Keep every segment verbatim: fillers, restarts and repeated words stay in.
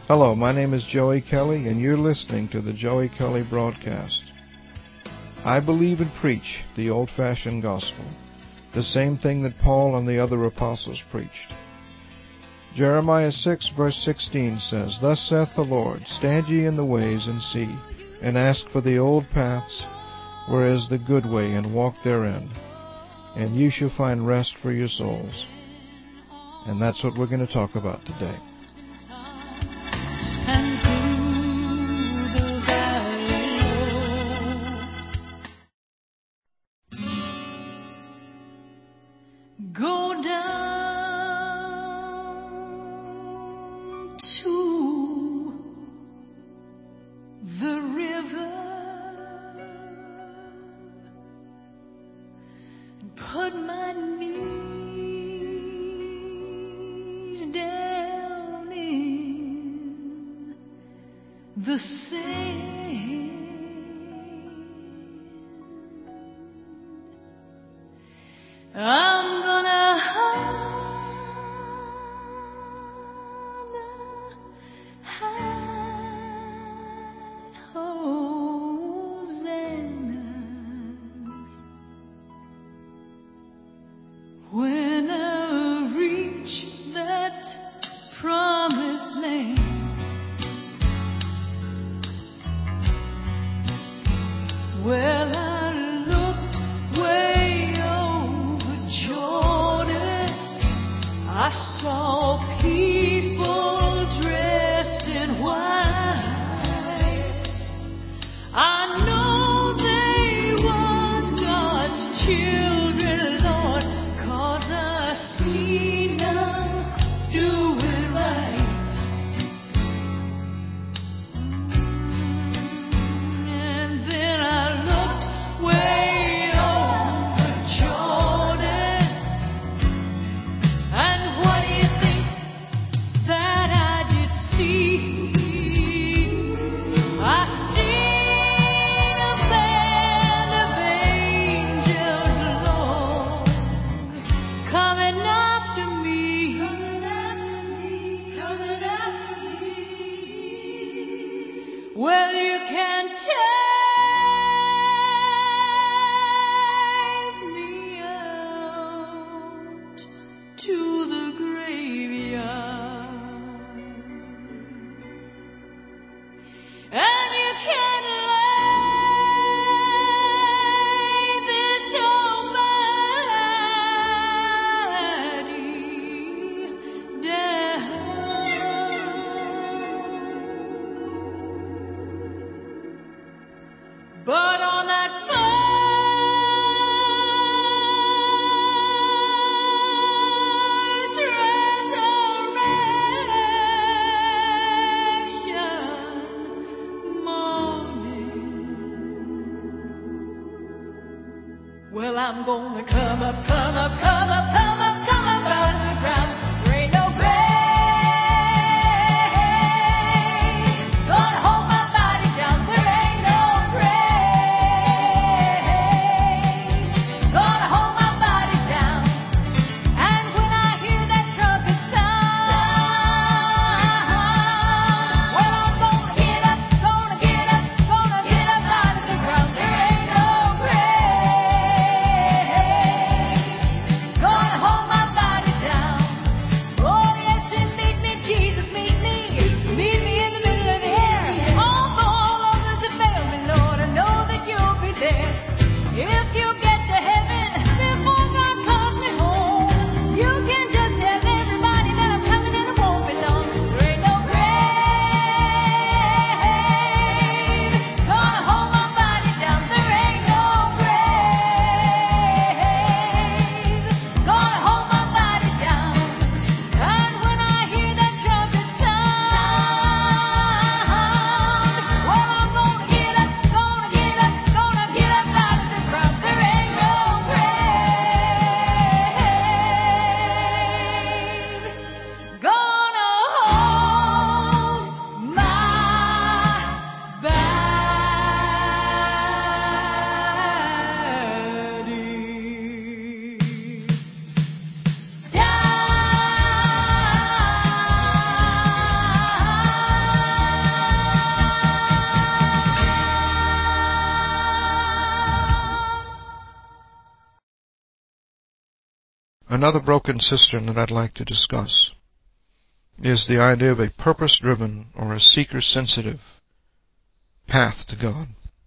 Hello, my name is Joey Kelly, and you're listening to the Joey Kelly Broadcast. I believe and preach the old-fashioned gospel, the same thing that Paul and the other apostles preached. Jeremiah six, verse sixteen says, Thus saith the Lord, Stand ye in the ways, and see, and ask for the old paths, where is the good way, and walk therein, and ye shall find rest for your souls. And that's what we're going to talk about today. Go down to the river and put my knees down in the sand. I'm gonna hide hosannas when I reach that promised land. Well, I looked way over Jordan. I saw people dressed in white. I know they was God's children, Lord, 'cause I seen them do it right. And then I looked way over Jordan, and what do you think that I did see? I seen a band of angels, Lord, coming after me, coming after me. Well, you can take me out to the graveyard, and you can lay this almighty down. But on that first resurrection morning, well, I'm gonna come up, come up, come up, come up, come up out of the ground. There ain't no grave gonna hold my body down. There ain't no grave gonna hold my body down. And when I hear that trumpet sound, well, I'm gonna get up, gonna get up, gonna get up out of the ground. There ain't no grave gonna hold another broken cistern that I'd like to discuss is the idea of a purpose-driven or a seeker-sensitive path to God.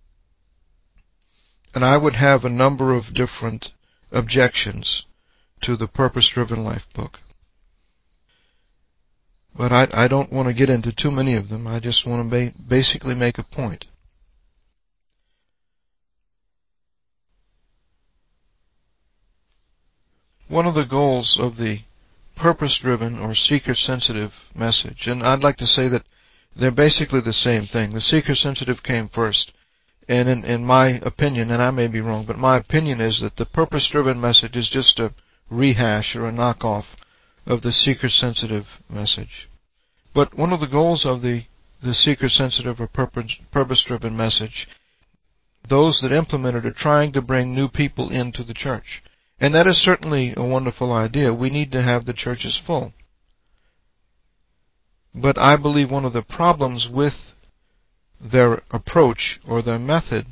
And I would have a number of different objections to the Purpose-Driven Life book. But I, I don't want to get into too many of them. I just want to ba- basically make a point. One of the goals of the purpose-driven or seeker-sensitive message, and I'd like to say that they're basically the same thing. The seeker-sensitive came first, and in, in my opinion, and I may be wrong, but my opinion is that the purpose-driven message is just a rehash or a knockoff of the seeker-sensitive message. But one of the goals of the, the seeker-sensitive or purpose, purpose-driven message, those that implement it are trying to bring new people into the church. And that is certainly a wonderful idea. We need to have the churches full. But I believe one of the problems with their approach or their method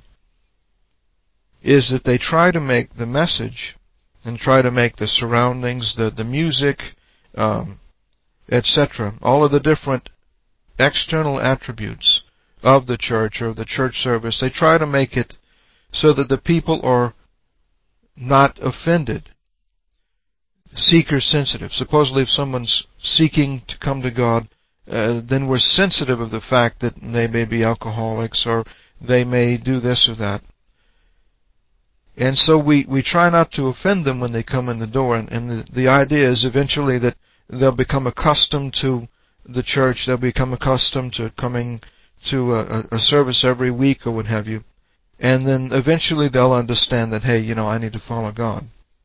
is that they try to make the message and try to make the surroundings, the, the music, um, et cetera, all of the different external attributes of the church or of the church service, they try to make it so that the people are not offended, seeker-sensitive. Supposedly if someone's seeking to come to God, uh, then we're sensitive of the fact that they may be alcoholics or they may do this or that. And so we, we try not to offend them when they come in the door. And, and the, the idea is eventually that they'll become accustomed to the church. They'll become accustomed to coming to a, a service every week or what have you. And then eventually they'll understand that, hey, you know, I need to follow God.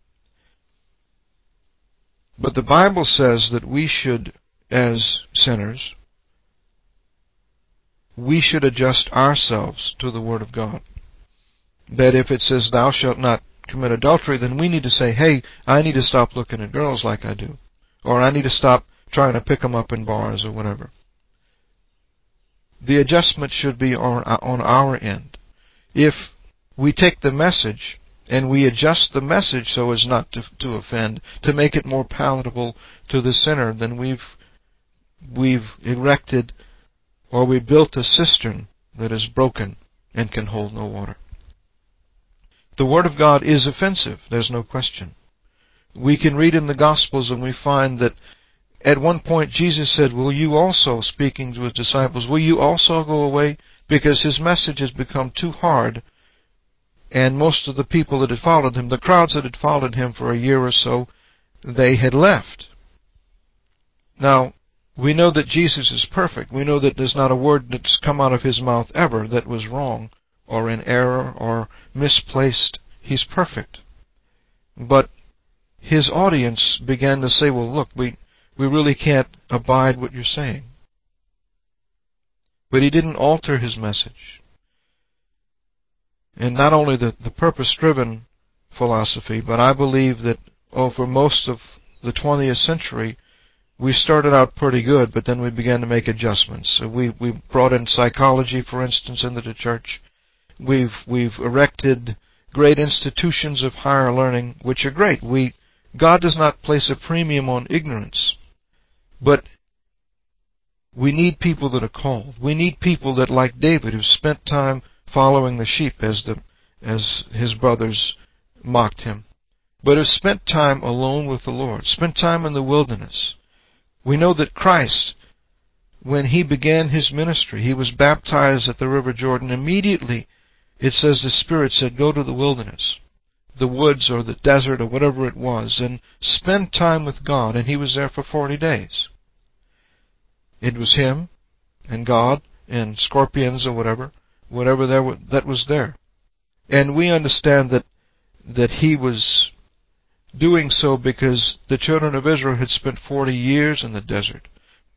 But the Bible says that we should, as sinners, we should adjust ourselves to the Word of God. That if it says, thou shalt not commit adultery, then we need to say, hey, I need to stop looking at girls like I do. Or I need to stop trying to pick them up in bars or whatever. The adjustment should be on, on our end. If we take the message and we adjust the message so as not to, to offend, to make it more palatable to the sinner, then we've we've erected or we built a cistern that is broken and can hold no water. The Word of God is offensive, there's no question. We can read in the Gospels and we find that at one point Jesus said, will you also, speaking to His disciples, will you also go away? Because His message has become too hard, and most of the people that had followed Him, the crowds that had followed Him for a year or so, they had left. Now, we know that Jesus is perfect. We know that there's not a word that's come out of His mouth ever that was wrong or in error or misplaced. He's perfect. But His audience began to say, well, look, we, we really can't abide what you're saying. But He didn't alter His message. And not only the, the purpose-driven philosophy, but I believe that over most of the twentieth century, we started out pretty good, but then we began to make adjustments. So we, we brought in psychology, for instance, into the church. We've, we've erected great institutions of higher learning, which are great. We, God does not place a premium on ignorance, but we need people that are called. We need people that, like David, who spent time following the sheep, as the as his brothers mocked him, but have spent time alone with the Lord, spent time in the wilderness. We know that Christ, when He began His ministry, He was baptized at the River Jordan. Immediately, it says the Spirit said, go to the wilderness, the woods or the desert or whatever it was, and spend time with God. And He was there for forty days. It was Him and God and scorpions or whatever, whatever there w- that was there. And we understand that that He was doing so because the children of Israel had spent forty years in the desert.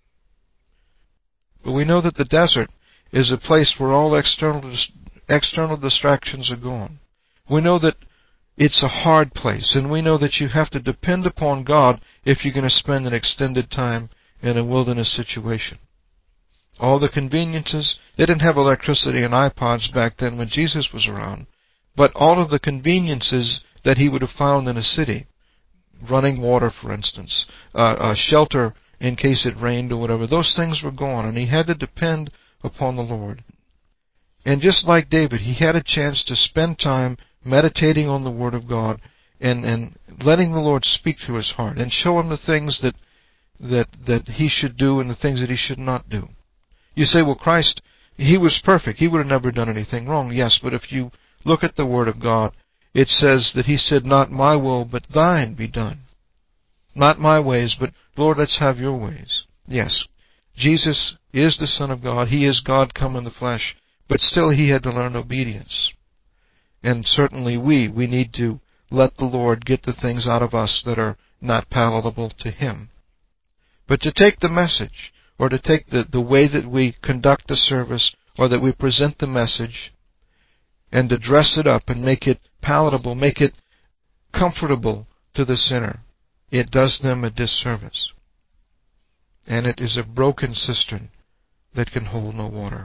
But we know that the desert is a place where all external external distractions are gone. We know that it's a hard place, and we know that you have to depend upon God if you're going to spend an extended time in a wilderness situation. All the conveniences, they didn't have electricity and iPods back then when Jesus was around, but all of the conveniences that He would have found in a city, running water, for instance, uh, a shelter in case it rained or whatever. Those things were gone, and he had to depend upon the Lord. And just like David, he had a chance to spend time meditating on the Word of God and, and letting the Lord speak to his heart and show him the things that, that, that he should do and the things that he should not do. You say, well, Christ, he was perfect. He would have never done anything wrong. Yes, but if you look at the Word of God, it says that he said, not my will, but thine be done. Not my ways, but Lord, let's have your ways. Yes, Jesus is the Son of God. He is God come in the flesh. But still he had to learn obedience. And certainly we, we need to let the Lord get the things out of us that are not palatable to him. But to take the message, or to take the, the way that we conduct a service, or that we present the message, and to dress it up and make it palatable, make it comfortable to the sinner, it does them a disservice. And it is a broken cistern that can hold no water.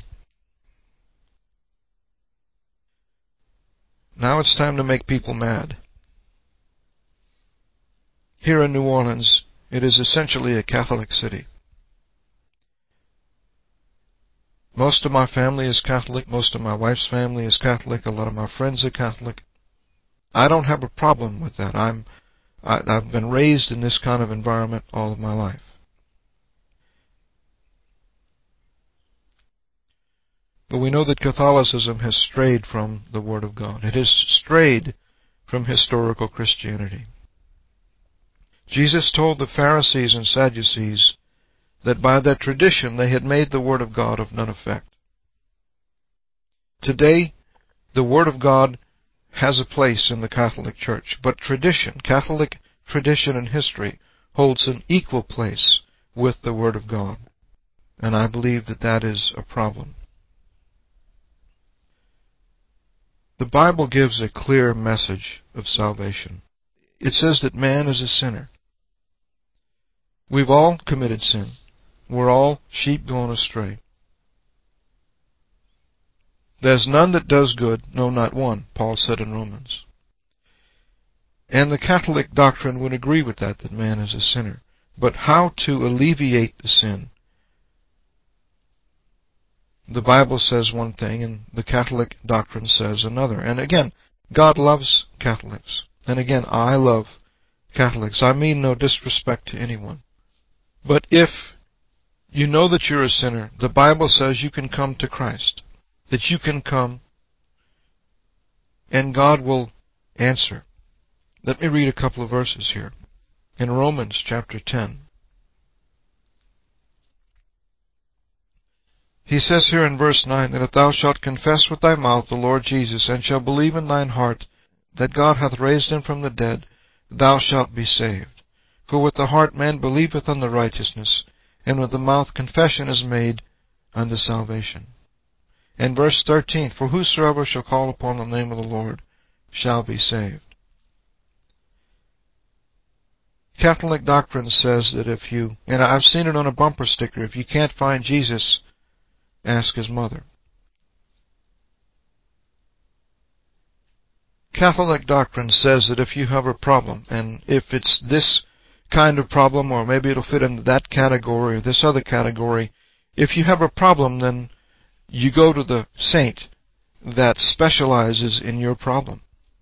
Now it's time to make people mad. Here in New Orleans, it is essentially a Catholic city. Most of my family is Catholic. Most of my wife's family is Catholic. A lot of my friends are Catholic. I don't have a problem with that. I'm, I, I've been raised in this kind of environment all of my life. But we know that Catholicism has strayed from the Word of God. It has strayed from historical Christianity. Jesus told the Pharisees and Sadducees that by their tradition they had made the Word of God of none effect. Today, the Word of God has a place in the Catholic Church, but tradition, Catholic tradition and history, holds an equal place with the Word of God. And I believe that that is a problem. The Bible gives a clear message of salvation. It says that man is a sinner. We've all committed sin. We're all sheep going astray. There's none that does good, no, not one, Paul said in Romans. And the Catholic doctrine would agree with that, that man is a sinner. But how to alleviate the sin? The Bible says one thing, and the Catholic doctrine says another. And again, God loves Catholics. And again, I love Catholics. I mean no disrespect to anyone. But if you know that you're a sinner, the Bible says you can come to Christ. That you can come, and God will answer. Let me read a couple of verses here. In Romans chapter ten. He says here in verse nine, that if thou shalt confess with thy mouth the Lord Jesus, and shalt believe in thine heart that God hath raised him from the dead, thou shalt be saved. For with the heart man believeth unto righteousness, and with the mouth confession is made unto salvation. And verse thirteen, for whosoever shall call upon the name of the Lord shall be saved. Catholic doctrine says that if you, and I've seen it on a bumper sticker, if you can't find Jesus, ask his mother. Catholic doctrine says that if you have a problem, and if it's this kind of problem, or maybe it'll fit into that category or this other category, if you have a problem, then you go to the saint that specializes in your problem.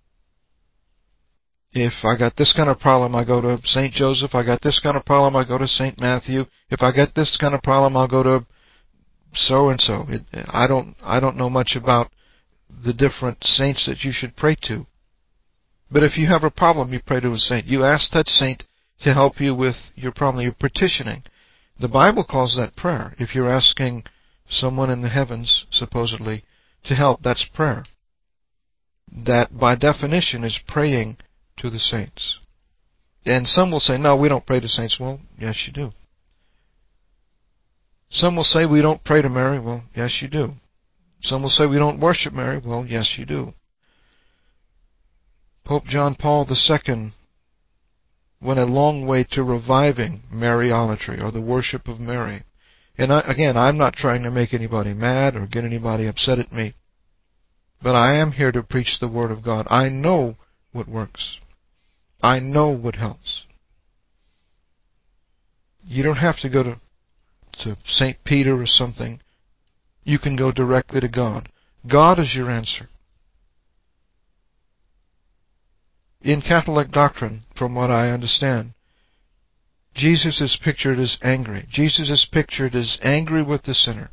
If I got this kind of problem, I go to Saint Joseph. I got this kind of problem, I go to Saint Matthew. If I got this kind of problem, I'll go to so and so. It, I don't I don't know much about the different saints that you should pray to. But if you have a problem, you pray to a saint. You ask that saint to help you with your problem. You're petitioning. The Bible calls that prayer. If you're asking someone in the heavens, supposedly, to help, that's prayer. That, by definition, is praying to the saints. And some will say, no, we don't pray to saints. Well, yes, you do. Some will say we don't pray to Mary. Well, yes, you do. Some will say we don't worship Mary. Well, yes, you do. Pope John Paul the Second went a long way to reviving Mariolatry, or the worship of Mary. And I, again, I'm not trying to make anybody mad or get anybody upset at me. But I am here to preach the Word of God. I know what works. I know what helps. You don't have to go to, to Saint Peter or something. You can go directly to God. God is your answer. In Catholic doctrine, from what I understand, Jesus is pictured as angry. Jesus is pictured as angry with the sinner.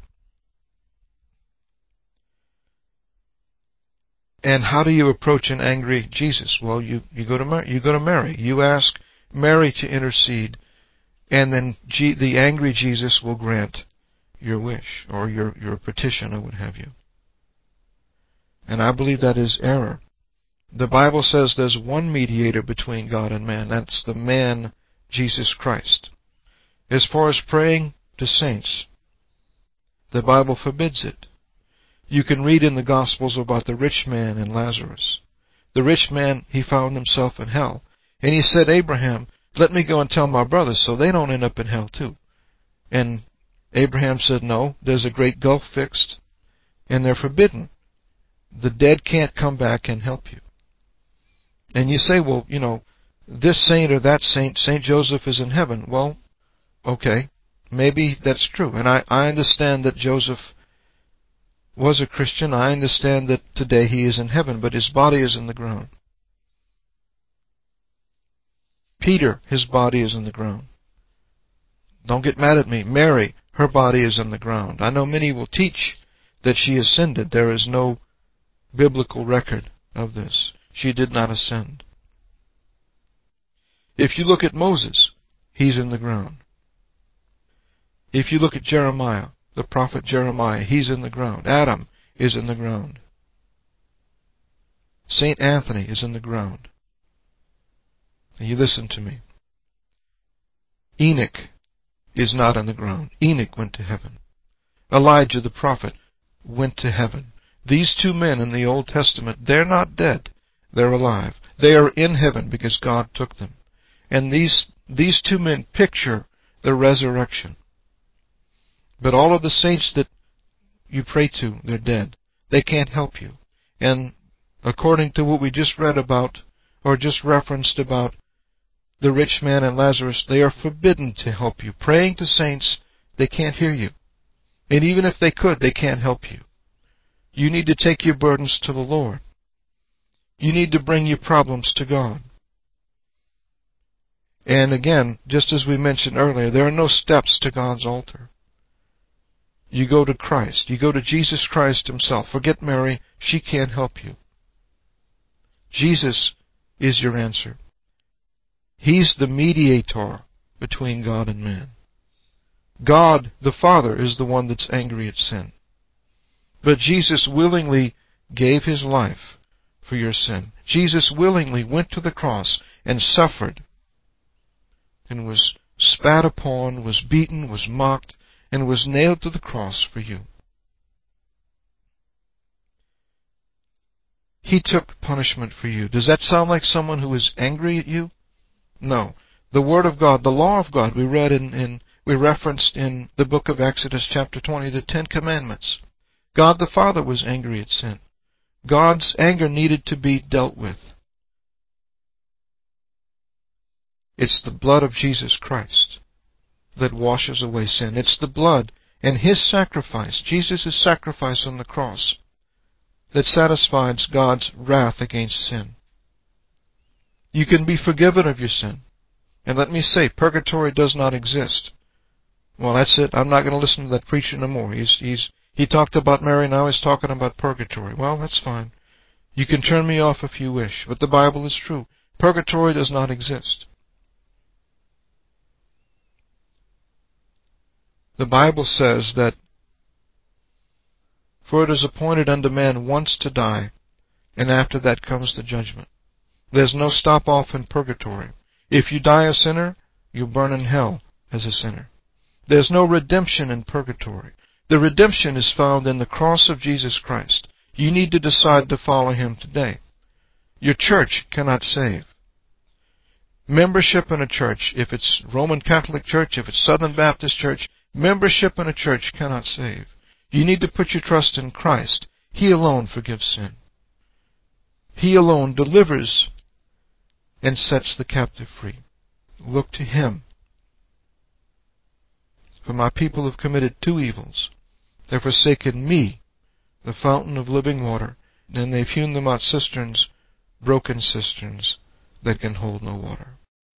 And how do you approach an angry Jesus? Well, you, you go to Mary. You go to Mary. You ask Mary to intercede, and then G, the angry Jesus will grant your wish or your, your petition or what have you. And I believe that is error. The Bible says there's one mediator between God and man. That's the man, Jesus Christ. As far as praying to saints, the Bible forbids it. You can read in the Gospels about the rich man and Lazarus. The rich man, he found himself in hell. And he said, Abraham, let me go and tell my brothers so they don't end up in hell too. And Abraham said, no, there's a great gulf fixed, and they're forbidden. The dead can't come back and help you. And you say, well, you know, this saint or that saint, Saint Joseph is in heaven. Well, okay, maybe that's true. And I, I understand that Joseph was a Christian. I understand that today he is in heaven, but his body is in the ground. Peter, his body is in the ground. Don't get mad at me. Mary, her body is in the ground. I know many will teach that she ascended. There is no biblical record of this. She did not ascend. If you look at Moses, he's in the ground. If you look at Jeremiah, the prophet Jeremiah, he's in the ground. Adam is in the ground. Saint Anthony is in the ground. And you listen to me. Enoch is not in the ground. Enoch went to heaven. Elijah the prophet went to heaven. These two men in the Old Testament, they're not dead. They're alive. They are in heaven because God took them. And these, these two men picture the resurrection. But all of the saints that you pray to, they're dead. They can't help you. And according to what we just read about, or just referenced about the rich man and Lazarus, they are forbidden to help you. Praying to saints, they can't hear you. And even if they could, they can't help you. You need to take your burdens to the Lord. You need to bring your problems to God. And again, just as we mentioned earlier, there are no steps to God's altar. You go to Christ. You go to Jesus Christ Himself. Forget Mary. She can't help you. Jesus is your answer. He's the mediator between God and man. God, the Father, is the one that's angry at sin. But Jesus willingly gave His life for your sin. Jesus willingly went to the cross and suffered and was spat upon, was beaten, was mocked, and was nailed to the cross for you. He took punishment for you. Does that sound like someone who is angry at you? No. The Word of God, the law of God, we read in, in we referenced in the book of Exodus chapter twenty, the Ten Commandments. God the Father was angry at sin. God's anger needed to be dealt with. It's the blood of Jesus Christ that washes away sin. It's the blood and His sacrifice, Jesus' sacrifice on the cross, that satisfies God's wrath against sin. You can be forgiven of your sin. And let me say, purgatory does not exist. Well, that's it. I'm not going to listen to that preacher no more. He's, he's, he talked about Mary, now he's talking about purgatory. Well, that's fine. You can turn me off if you wish, but the Bible is true. Purgatory does not exist. The Bible says that, for it is appointed unto man once to die, and after that comes the judgment. There's no stop-off in purgatory. If you die a sinner, you burn in hell as a sinner. There's no redemption in purgatory. The redemption is found in the cross of Jesus Christ. You need to decide to follow Him today. Your church cannot save. Membership in a church, if it's Roman Catholic Church, if it's Southern Baptist Church, membership in a church cannot save. You need to put your trust in Christ. He alone forgives sin. He alone delivers and sets the captive free. Look to Him. For my people have committed two evils. They have forsaken me, the fountain of living water, and they've hewn them out cisterns, broken cisterns, that can hold no water.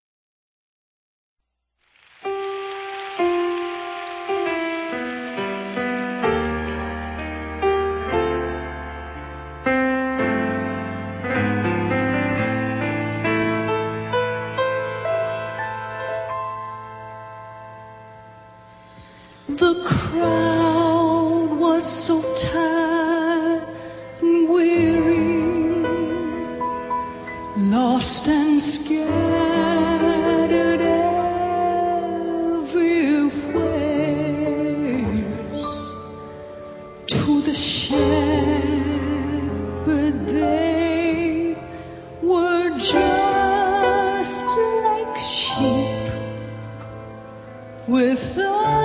The crowd was so tired and weary, lost and scattered everywhere. To the shepherd they were just like sheep without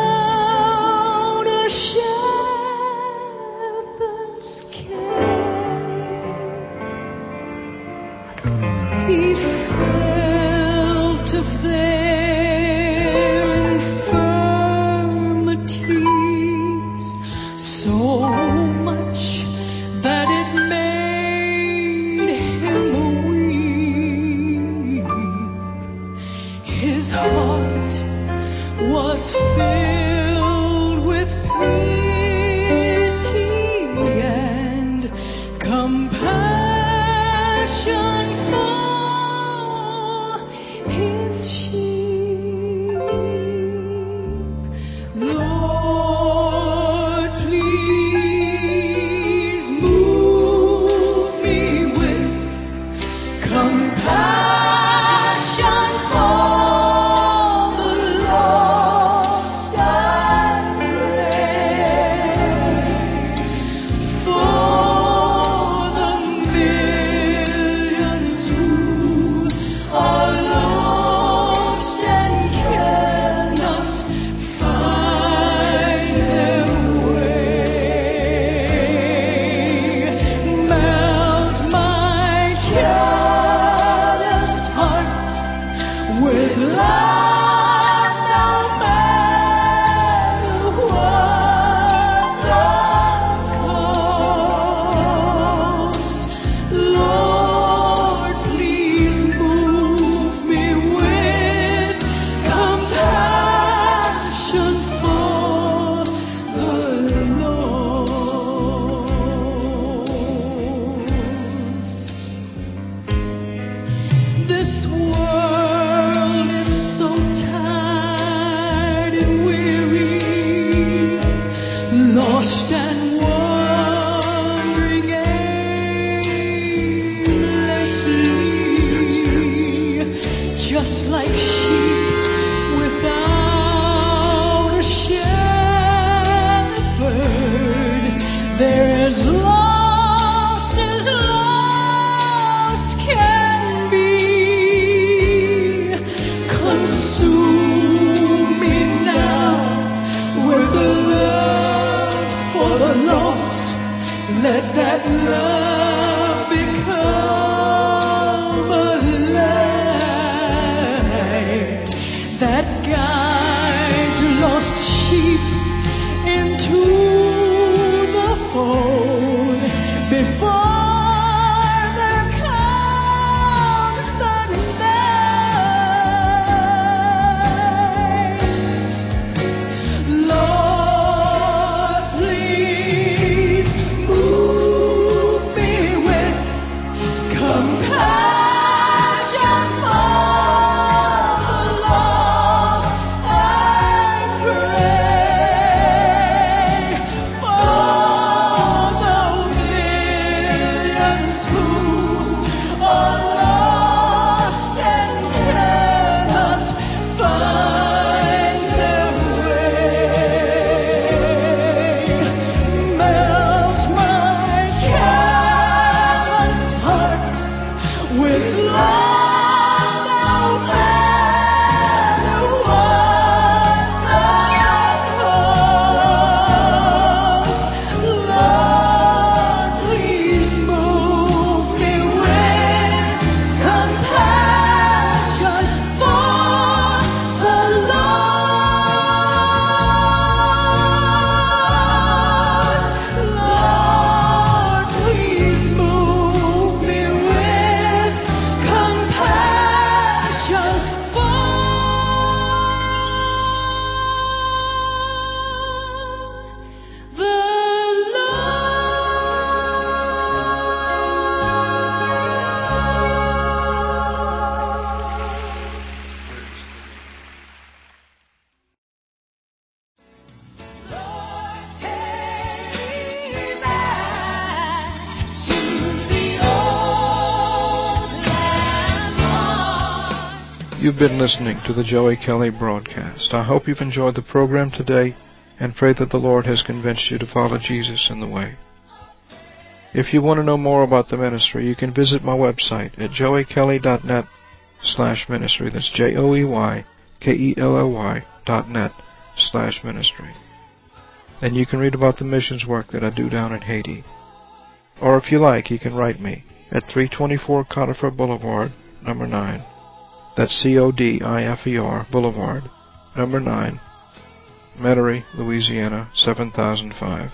You've been listening to the Joey Kelly broadcast. I hope you've enjoyed the program today and pray that the Lord has convinced you to follow Jesus in the way. If you want to know more about the ministry, you can visit my website at joey kelly dot net slash ministry. That's J O E Y K E L L Y dot net slash ministry. And you can read about the missions work that I do down in Haiti. Or if you like, you can write me at three twenty-four Codifer Boulevard, number nine. That's C O D I F E R Boulevard, number nine, Metairie, Louisiana, seven thousand five.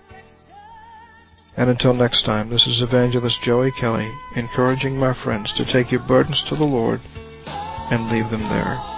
And until next time, this is Evangelist Joey Kelly, encouraging my friends to take your burdens to the Lord and leave them there.